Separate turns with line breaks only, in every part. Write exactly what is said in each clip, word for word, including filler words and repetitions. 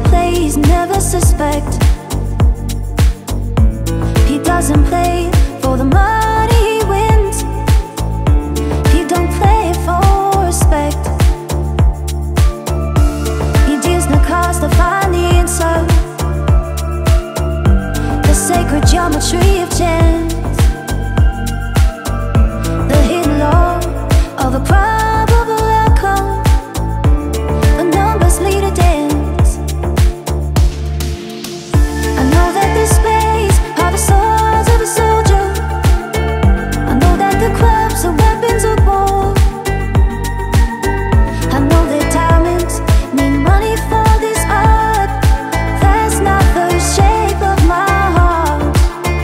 plays never suspect. He doesn't play for the money he wins. He don't play for respect. He deals the cards to find the answer, the sacred geometry of chance, the hidden law of a probable outcome. The numbers lead a dance. I know that the spades are the swords of a soldier. I know that the clubs are weapons of war. I know that diamonds mean money for this art. That's not the shape of my heart.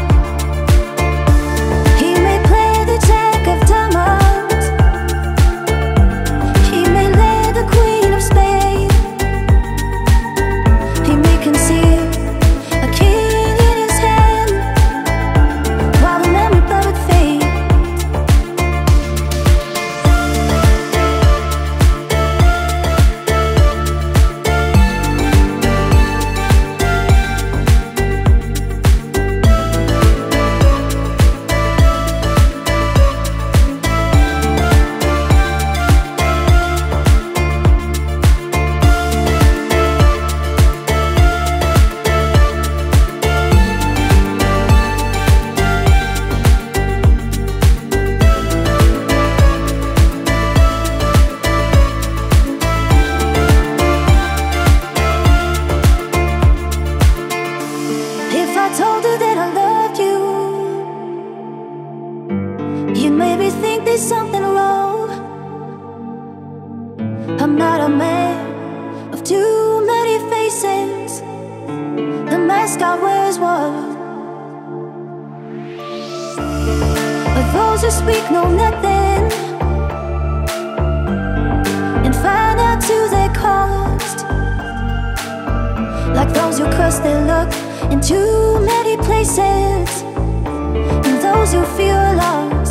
He may play the jack of diamonds. He may lay the queen of spades. He may conceal a king in his hand while the memory of it fades. If I told her that I loved you, you'd maybe think there's something wrong. I'm not a man of too many faces. The mask I wear is one. But those who speak know nothing and find out to their cost. Like those who curse their luck in too many places, and those who feel lost.